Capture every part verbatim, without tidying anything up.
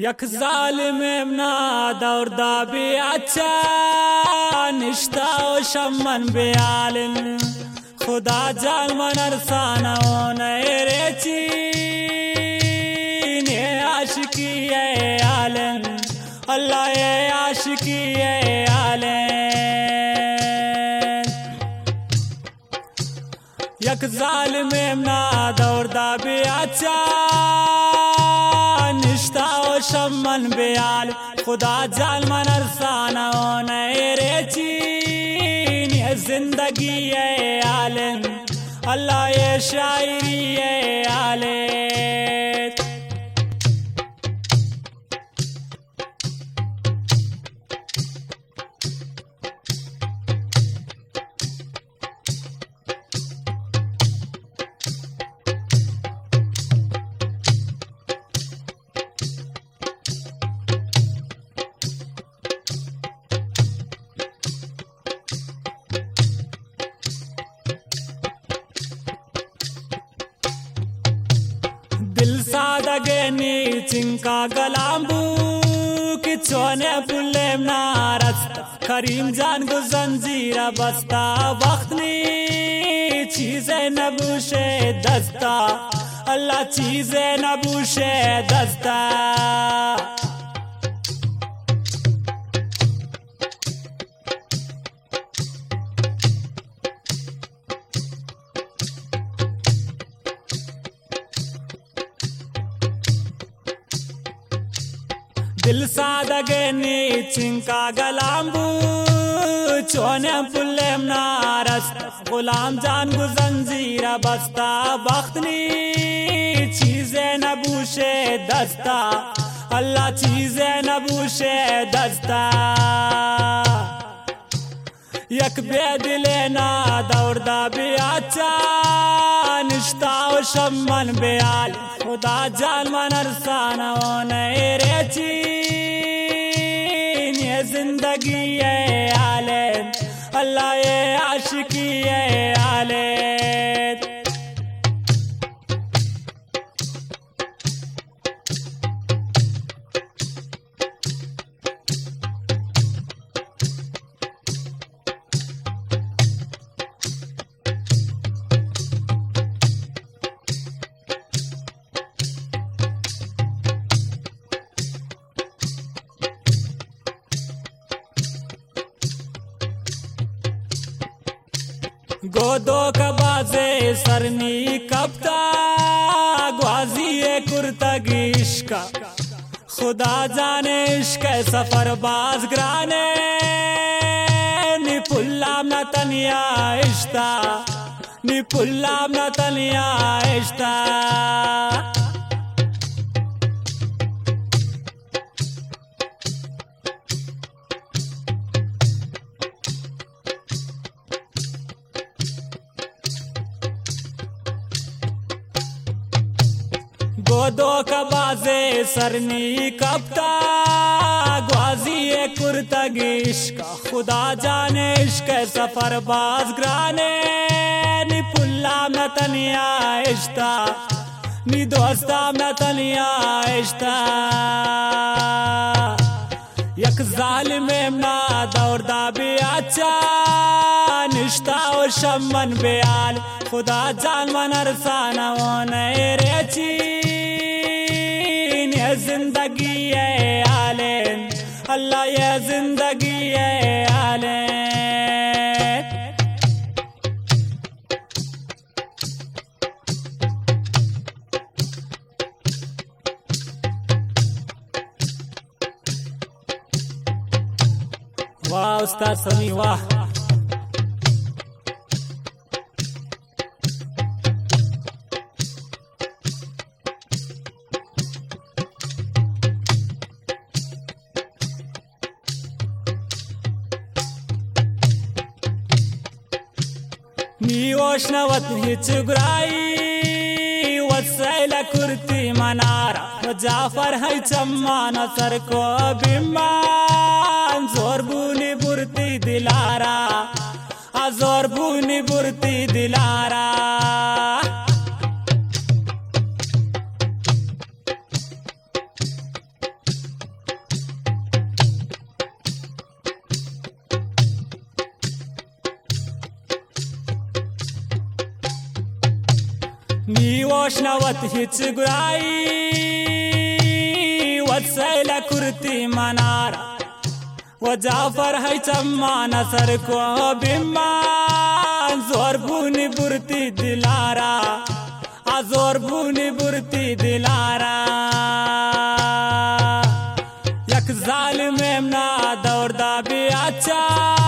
यक जालिम ना दौर दा बे अच्छा निश्ता ओ शमन बे आलिम खुदा जाल मनर साना नए चीन ये आशिकी ये आलिम अल्लाह ये आशिकी ये आलिम यक जालिम ना दौर दा बे अच्छा निश्ता ओ शमन बेयाल खुदा जाल मनर साना नए चीन ये जिंदगी ये आलिम अल्लाह ये शायरी ये आलिम दिल सादगे नी चिंका गलांबू कि चोने पुले नारस्ता करीम जान गु जंजीरा बस्ता वक्त नी चीजें नबूशे दस्ता अल्लाह चीजें नबूशे दस्ता दिल सादगे नी चिंका गलांबू चोने पुले नारस गुलाम जान गु जंजीरा बस्ता वक्त नी चीजें नबूशे दस्ता अल्लाह चीजें नबूशे दस्ता यक बेदिले ना दौर दा बे अच्छा निश्ता ओ शमन बेयाल खुदा जाल मनर साना नए चीन ये जिंदगी ये आलिम अल्लाह ये आशिकी ये आलिम गोदो कबाजे सरनी कप्ता ग्वाजी कुर्तगी इश्का खुदा जाने इश्क सफर बाज ग्राने निपुल्लाम न तनिया इश्ता निपुल्लाम न तनिया इश्ता गोदो कबाजे सरनी कप्ता ग्वाजी कुर्तगी इश्का खुदा जाने इश्क सफर बाज ग्राने नि पुल्ला में तनिया इश्ता नि दोस्ता में तनिया इश्ता यक जालिम ना दौर दा बे अच्छा निश्ता ओ शमन बेयाल खुदा जान मनर साना नए चीन ये जिंदगी ये आलिम अल्लाह ये जिंदगी ये आलिम वाह उस्ताद समी वाह नीवोशनवत हिचुगराई वसैला कुर्ती मनारा जाफर है चम्मा नसर को बिम्मान जोर बुनी बुरती दिलारा जोर बुनी बुरती दिलारा نیوشنوت هیچ گرایی و سیل کرتی منارا و جعفر هیچمان سر کو بیمان زور بونی برتی دلارا زور بونی برتی دلارا یک ظالم امنا دور دا بی اچا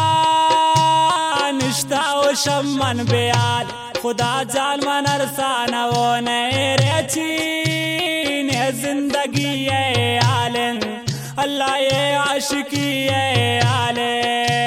نشتا و شمن بیال خدا جان من ارسانا و نیرچی نے زندگی آلن اللہ یہ عاشقی آلن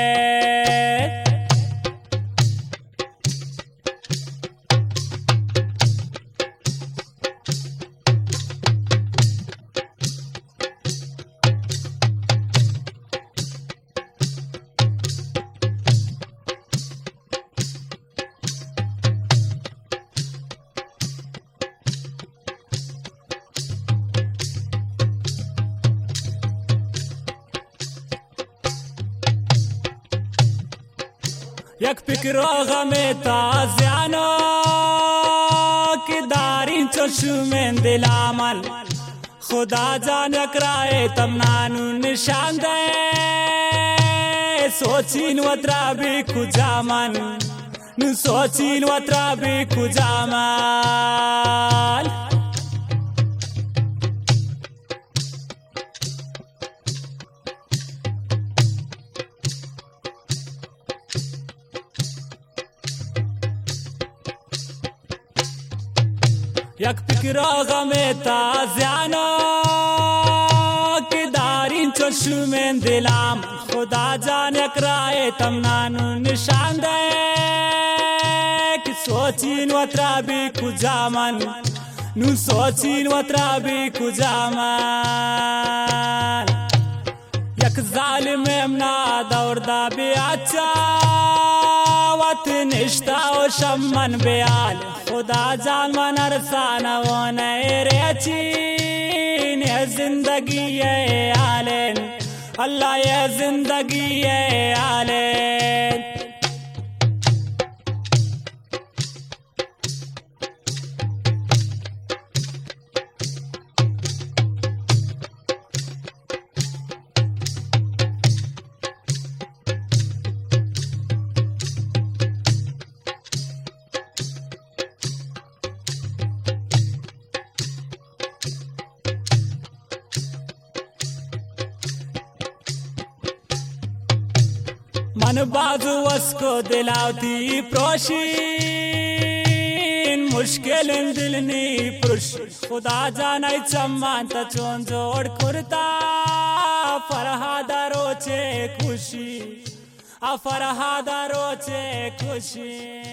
یک فکر و غم تازیانو که دارین چشم دل عمل خدا جان یک رائے تمنانو نشان دے سوچین و ترابی کجا من نو سوچین و ترابی کجا من یک فکر و غم تازیانو که دارین چشم دلم خدا جان یک رائے تمنانو نشان دے که سوچین و ترابی کجا من نو سوچین و ترابی کجا من یک ظالم امنا دور دا بی اچا وط نشتا و شمن بیال خدا جان من ارسانا و نیرچی نے زندگی آلن اللہ یہ زندگی آلن من بازو اسکو دلاوتی پروشین مشکل دل نی پرش خدا جانای چمان تا چون جوڑ کرتا فرهاد روچه خوشی فرهاد روچه خوشی